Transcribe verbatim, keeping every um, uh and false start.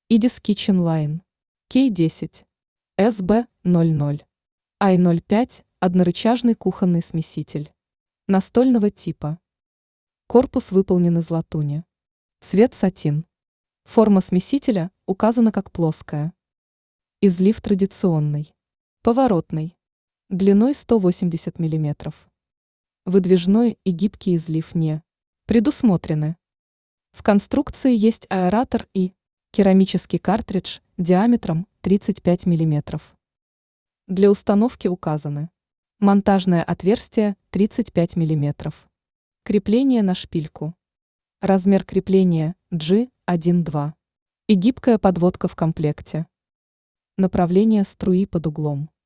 Идис Kitchen Line, кей десять, эс бэ ноль ноль, ай ноль пять, однорычажный кухонный смеситель. Настольного типа. Корпус выполнен из латуни. Цвет сатин. Форма смесителя указана как плоская. Излив традиционный. Поворотный. Длиной сто восемьдесят миллиметров. Выдвижной и гибкий излив не предусмотрены. В конструкции есть аэратор и керамический картридж диаметром тридцать пять миллиметров. Для установки указаны монтажное отверстие тридцать пять миллиметров. Крепление на шпильку. Размер крепления джи один два. И гибкая подводка в комплекте. Направление струи под углом.